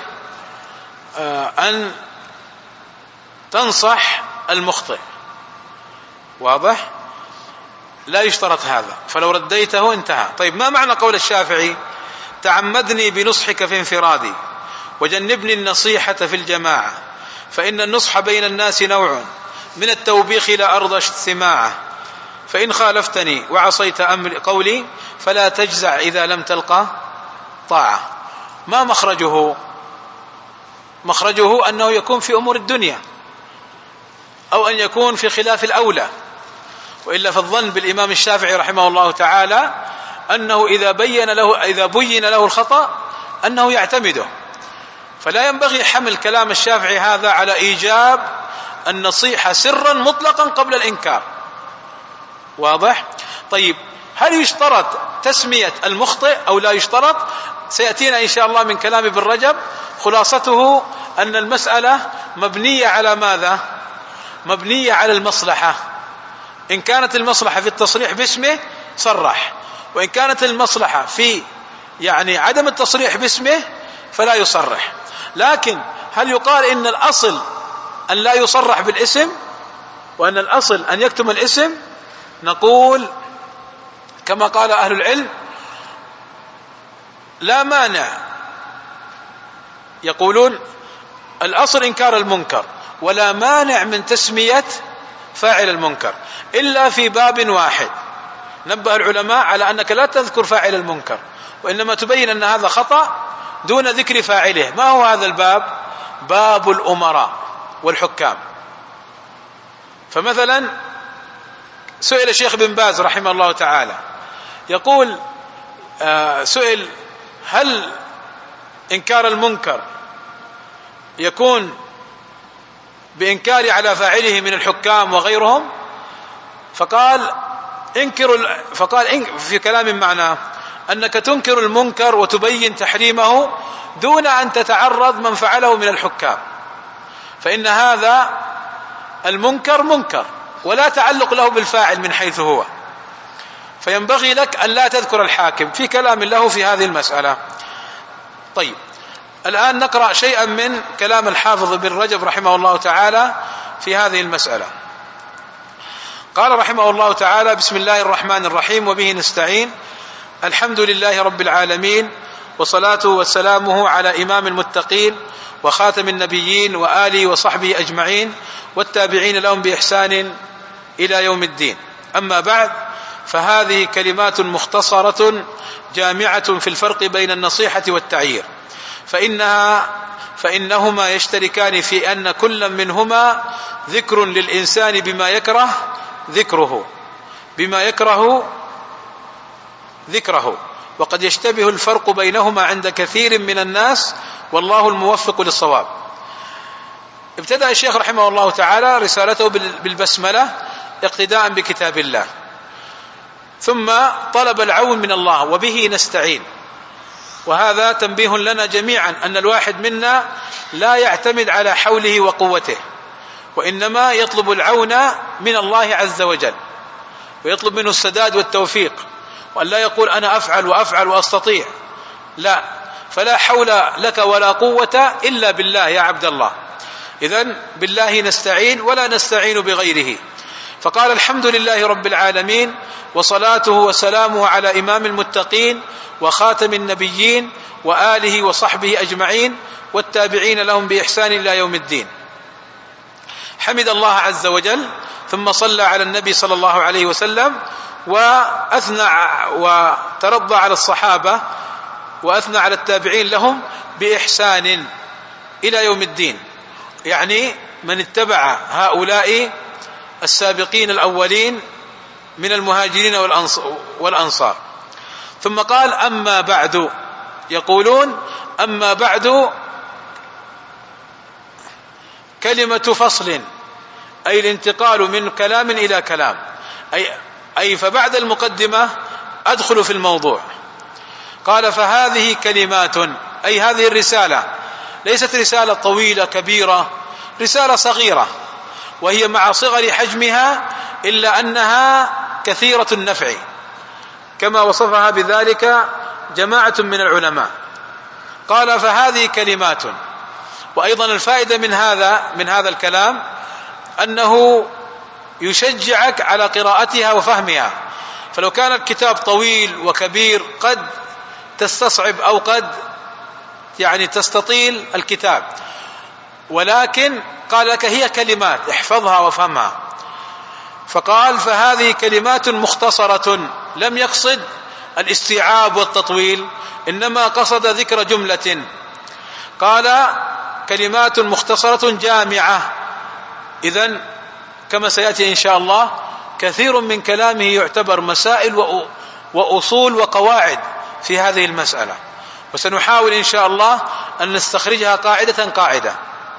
أن تنصح المخطئ، واضح؟ لا يشترط هذا، فلو رديته انتهى. طيب ما معنى قول الشافعي تعمدني بنصحك في انفرادي وجنبني النصيحة في الجماعة، فإن النصح بين الناس نوع من التوبيخ لا أرضى اجتماعه، فإن خالفتني وعصيت أمر قولي فلا تجزع إذا لم تلقى طاعة. ما مخرجه؟ مخرجه أنه يكون في أمور الدنيا، أو أن يكون في خلاف الأولى. وإلا فالظن بالإمام الشافعي رحمه الله تعالى أنه إذا بين له إذا بين له الخطأ أنه يعتمده، فلا ينبغي حمل كلام الشافعي هذا على إيجاب النصيحة سرا مطلقا قبل الإنكار. واضح؟ طيب هل يشترط تسمية المخطئ أو لا يشترط؟ سيأتينا إن شاء الله من كلام ابن رجب. خلاصته أن المسألة مبنية على ماذا؟ مبنية على المصلحة. إن كانت المصلحة في التصريح باسمه صرح، وإن كانت المصلحة في يعني عدم التصريح باسمه فلا يصرح. لكن هل يقال إن الأصل أن لا يصرح بالاسم وأن الأصل أن يكتم الاسم؟ نقول كما قال أهل العلم لا مانع، يقولون الأصل إنكار المنكر ولا مانع من تسمية فاعل المنكر، إلا في باب واحد نبه العلماء على أنك لا تذكر فاعل المنكر، وإنما تبين أن هذا خطأ دون ذكر فاعله. ما هو هذا الباب؟ باب الأمراء والحكام. فمثلا سئل الشيخ بن باز رحمه الله تعالى يقول آه سئل هل إنكار المنكر يكون بإنكار على فاعله من الحكام وغيرهم؟ فقال انكروا فقال إن في كلام معناه أنك تنكر المنكر وتبين تحريمه دون أن تتعرض من فعله من الحكام، فإن هذا المنكر منكر ولا تعلق له بالفاعل من حيث هو، فينبغي لك أن لا تذكر الحاكم في كلام له في هذه المسألة. طيب الآن نقرأ شيئا من كلام الحافظ ابن رجب رحمه الله تعالى في هذه المسألة. قال رحمه الله تعالى: بسم الله الرحمن الرحيم، وبه نستعين، الحمد لله رب العالمين، وصلاته وسلامه على إمام المتقين وخاتم النبيين وآله وصحبه أجمعين والتابعين لهم بإحسان إلى يوم الدين. أما بعد، فهذه كلمات مختصرة جامعة في الفرق بين النصيحة والتعيير، فإنها فإنهما يشتركان في أن كل منهما ذكر للإنسان بما يكره ذكره بما يكره ذكره وقد يشتبه الفرق بينهما عند كثير من الناس، والله الموفق للصواب. ابتدأ الشيخ رحمه الله تعالى رسالته بالبسملة اقتداء بكتاب الله، ثم طلب العون من الله وبه نستعين. وهذا تنبيه لنا جميعا أن الواحد منا لا يعتمد على حوله وقوته، وإنما يطلب العون من الله عز وجل، ويطلب منه السداد والتوفيق، وأن لا يقول أنا أفعل وأفعل وأستطيع، لا، فلا حول لك ولا قوة إلا بالله يا عبد الله. إذن بالله نستعين ولا نستعين بغيره. فقال: الحمد لله رب العالمين، وصلاته وسلامه على إمام المتقين وخاتم النبيين وآله وصحبه أجمعين والتابعين لهم بإحسان إلى يوم الدين. حمد الله عز وجل، ثم صلى على النبي صلى الله عليه وسلم، وأثنى وترضى على الصحابة، وأثنى على التابعين لهم بإحسان إلى يوم الدين، يعني من اتبع هؤلاء السابقين الأولين من المهاجرين والأنصار. ثم قال: أما بعد، يقولون أما بعد كلمة فصل، أي الانتقال من كلام إلى كلام، أي, أي فبعد المقدمة أدخل في الموضوع. قال: فهذه كلمات، أي هذه الرسالة ليست رسالة طويلة كبيرة، رسالة صغيرة، وهي مع صغر حجمها إلا أنها كثيرة النفع، كما وصفها بذلك جماعة من العلماء. قال: فهذه كلمات. وأيضا الفائدة من هذا من هذا الكلام أنه يشجعك على قراءتها وفهمها. فلو كان الكتاب طويل وكبير قد تستصعب أو قد يعني تستطيل الكتاب، ولكن قال لك هي كلمات احفظها وافهمها. فقال فهذه كلمات مختصرة، لم يقصد الاستيعاب والتطويل، إنما قصد ذكر جملة. قال كلمات مختصرة جامعة. إذن كما سيأتي إن شاء الله كثير من كلامه يعتبر مسائل وأصول وقواعد في هذه المسألة، وسنحاول إن شاء الله أن نستخرجها قاعدة قاعدة.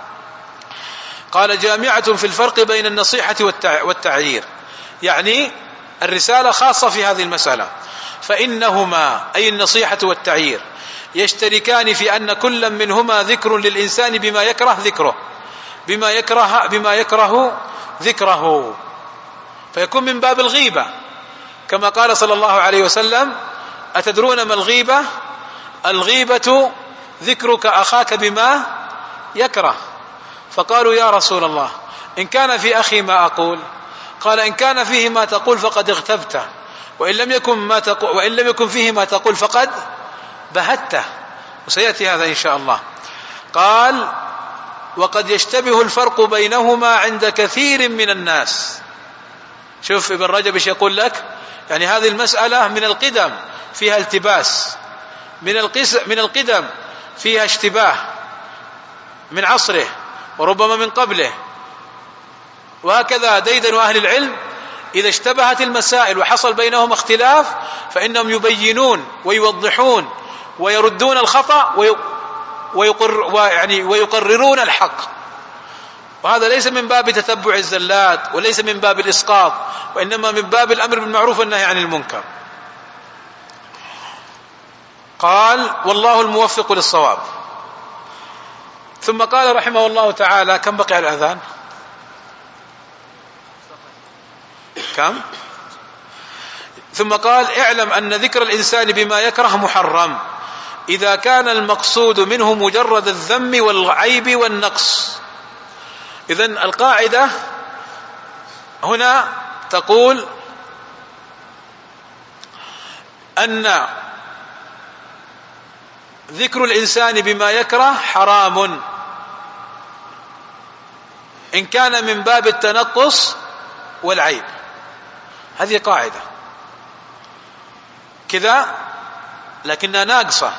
قال جامعة في الفرق بين النصيحة والتعيير، يعني الرسالة خاصة في هذه المسألة. فإنهما أي النصيحة والتعيير يشتركان في أن كل منهما ذكر للإنسان بما يكره ذكره بما يكره بما يكره ذكره، فيكون من باب الغيبة، كما قال صلى الله عليه وسلم: أتدرون ما الغيبة؟ الغيبة ذكرك أخاك بما يكره. فقالوا يا رسول الله إن كان في أخي ما أقول؟ قال إن كان فيه ما تقول فقد اغتبته، وإن لم يكن ما تقول وإن لم يكن فيه ما تقول فقد بهته، وسيأتي هذا إن شاء الله. قال وقد يشتبه الفرق بينهما عند كثير من الناس. شوف ابن رجب ايش يقول لك، يعني هذه المسألة من القدم فيها التباس، من من القدم فيها اشتباه، من عصره وربما من قبله. وهكذا ديدن أهل العلم إذا اشتبهت المسائل وحصل بينهم اختلاف فإنهم يبينون ويوضحون ويردون الخطأ ويقر ويعني ويقررون الحق. وهذا ليس من باب تتبع الزلات وليس من باب الإسقاط، وإنما من باب الأمر بالمعروف والنهي عن المنكر. قال والله الموفق للصواب. ثم قال رحمه الله تعالى: كم بقي على الأذان؟ كم؟ ثم قال: اعلم أن ذكر الإنسان بما يكره محرم إذا كان المقصود منه مجرد الذم والعيب والنقص. إذن القاعدة هنا تقول أن ذكر الإنسان بما يكره حرام إن كان من باب التنقص والعيب. هذه قاعدة كذا لكنها ناقصة،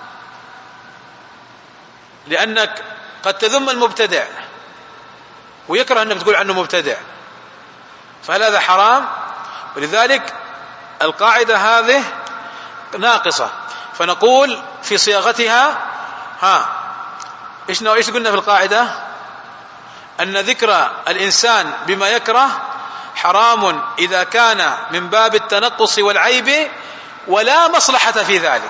لأنك قد تذم المبتدع ويكره أنك تقول عنه مبتدع، فهذا حرام. ولذلك القاعدة هذه ناقصة. فنقول في صياغتها ها إيش إيش قلنا في القاعدة؟ أن ذكر الإنسان بما يكره حرام إذا كان من باب التنقص والعيب ولا مصلحة في ذلك،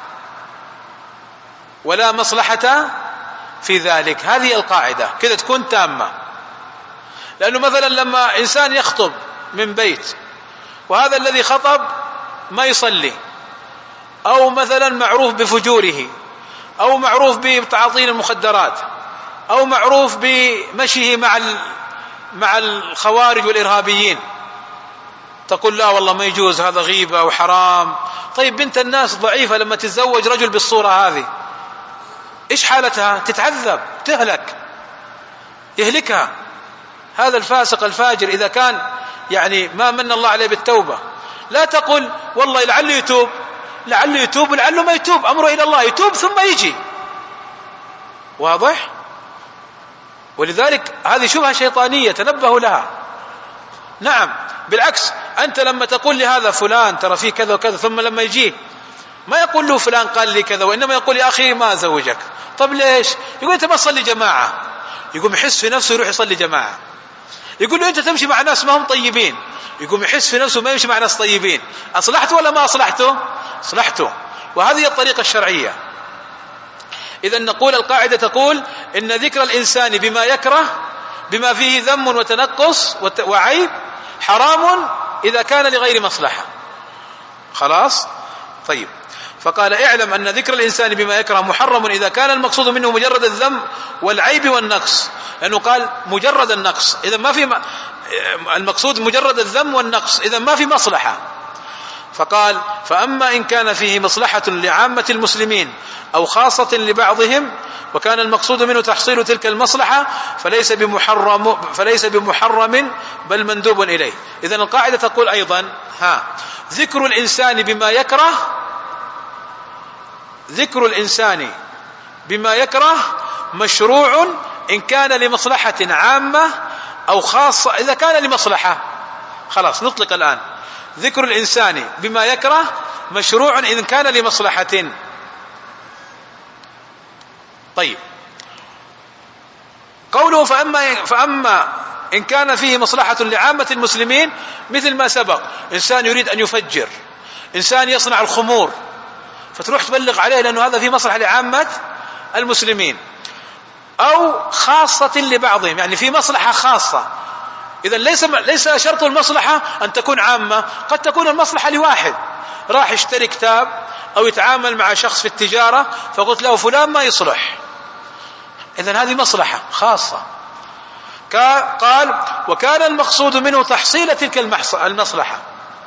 ولا مصلحة في ذلك. هذه القاعدة كذا تكون تامة. لأنه مثلا لما إنسان يخطب من بيت وهذا الذي خطب ما يصلي، أو مثلا معروف بفجوره، أو معروف بتعاطين المخدرات، أو معروف بمشيه مع مع الخوارج والإرهابيين، تقول لا والله ما يجوز، هذا غيبة وحرام. طيب بنت الناس ضعيفة لما تتزوج رجل بالصورة هذه إيش حالتها؟ تتعذب، تهلك، يهلكها هذا الفاسق الفاجر إذا كان يعني ما من الله عليه بالتوبة. لا تقل والله لعله يتوب، لعله يتوب ولعله ما يتوب، أمره إلى الله، يتوب ثم يجي. واضح؟ ولذلك هذه شبهة شيطانية تنبهوا لها. نعم بالعكس، أنت لما تقول لهذا فلان ترى فيه كذا وكذا، ثم لما يجيه ما يقول له فلان قال لي كذا، وإنما يقول يا أخي ما زوجك. طب ليش؟ يقول أنت ما تصلي جماعة، يقوم يحس في نفسه يروح يصلي جماعة. يقول له أنت تمشي مع ناس ما هم طيبين، يقوم يحس في نفسه ما يمشي مع ناس طيبين. أصلحته ولا ما أصلحته؟ أصلحته. وهذه الطريقة الشرعية. إذن نقول القاعدة تقول إن ذكر الإنسان بما يكره بما فيه ذم وتنقص وعيب حرام إذا كان لغير مصلحة. خلاص؟ طيب. فقال اعلم أن ذكر الإنسان بما يكره محرم إذا كان المقصود منه مجرد الذم والعيب والنقص، لأنه قال مجرد النقص. إذا ما في المقصود مجرد الذم والنقص، إذا ما في مصلحة. فقال: فأما إن كان فيه مصلحة لعامة المسلمين أو خاصة لبعضهم وكان المقصود منه تحصيل تلك المصلحة فليس بمحرم فليس بمحرم بل مندوب إليه. إذن القاعدة تقول أيضا: ها ذكر الإنسان بما يكره ذكر الإنسان بما يكره مشروع إن كان لمصلحة عامة أو خاصة. إذا كان لمصلحة خلاص نطلق الآن ذكر الإنسان بما يكره مشروع إن كان لمصلحة. طيب، قوله فأما, فأما إن كان فيه مصلحة لعامة المسلمين مثل ما سبق: إنسان يريد أن يفجر، إنسان يصنع الخمور، فتروح تبلغ عليه لأنه هذا فيه مصلحة لعامة المسلمين، أو خاصة لبعضهم، يعني في مصلحة خاصة. إذا ليس ليس شرط المصلحة أن تكون عامة، قد تكون المصلحة لواحد راح يشتري كتاب أو يتعامل مع شخص في التجارة فقلت له فلان ما يصلح، إذن هذه مصلحة خاصة. قال: وكان المقصود منه تحصيل تلك المصلحة،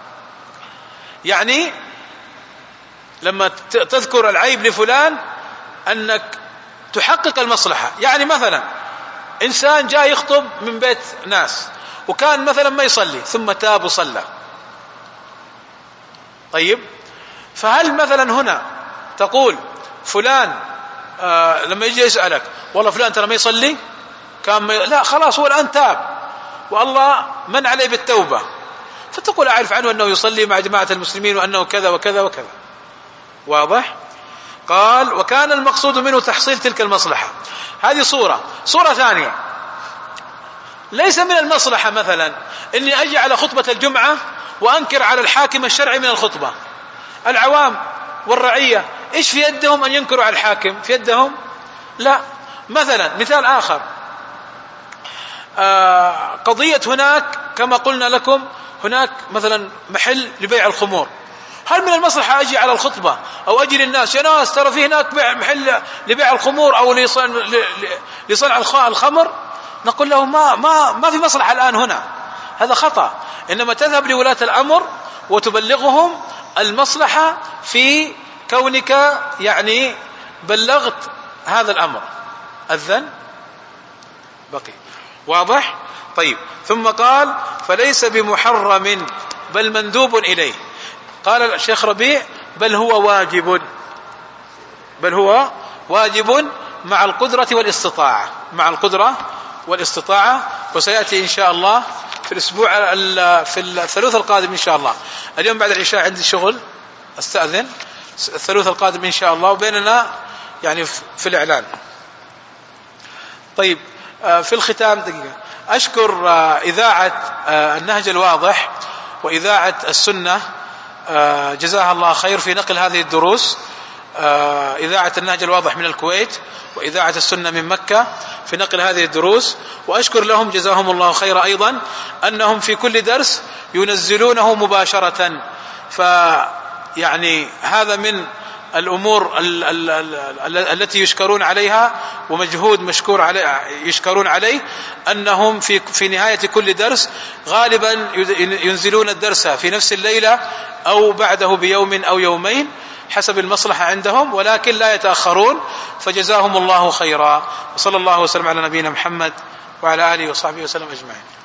يعني لما تذكر العيب لفلان أنك تحقق المصلحة. يعني مثلا إنسان جاء يخطب من بيت ناس وكان مثلا ما يصلي ثم تاب وصلى، طيب، فهل مثلا هنا تقول فلان آه لما يجي يسألك والله فلان ترى ما يصلي كان ما ي... لا خلاص هو الآن تاب والله من عليه بالتوبة، فتقول أعرف عنه أنه يصلي مع جماعة المسلمين وأنه كذا وكذا وكذا. واضح؟ قال: وكان المقصود منه تحصيل تلك المصلحة. هذه صورة. صورة ثانية: ليس من المصلحة مثلا إني أجي على خطبة الجمعة وأنكر على الحاكم الشرعي من الخطبة. العوام والرعية إيش في يدهم أن ينكروا على الحاكم؟ في يدهم؟ لا. مثلا مثال آخر: آه قضية هناك كما قلنا لكم هناك مثلا محل لبيع الخمور، هل من المصلحة أجي على الخطبة أو أجي للناس يا ناس ترى في هناك محل لبيع الخمور أو لصنع الخمر؟ نقول له ما ما ما في مصلحة الآن هنا، هذا خطأ. إنما تذهب لولاة الأمر وتبلغهم المصلحة في كونك يعني بلغت هذا الأمر. أذن بقي واضح؟ طيب، ثم قال: فليس بمحرم بل مندوب إليه. قال الشيخ ربيع: بل هو واجب بل هو واجب مع القدرة والاستطاعة مع القدرة والاستطاعة وسيأتي إن شاء الله في الأسبوع في الثلاث القادم إن شاء الله. اليوم بعد العشاء عندي شغل أستأذن، الثلاث القادم إن شاء الله، وبيننا يعني في الإعلان. طيب، في الختام دقيقة أشكر إذاعة النهج الواضح وإذاعة السنة جزاها الله خير في نقل هذه الدروس، إذاعة النهج الواضح من الكويت وإذاعة السنة من مكة في نقل هذه الدروس، وأشكر لهم جزاهم الله خير أيضا أنهم في كل درس ينزلونه مباشرة. فيعني هذا من الأمور ال ال ال التي يشكرون عليها ومجهود مشكور عليه يشكرون عليه، أنهم في في نهاية كل درس غالبا ينزلون الدرس في نفس الليلة أو بعده بيوم أو يومين حسب المصلحة عندهم، ولكن لا يتأخرون، فجزاهم الله خيرا. وصلى الله وسلم على نبينا محمد وعلى آله وصحبه وسلم أجمعين.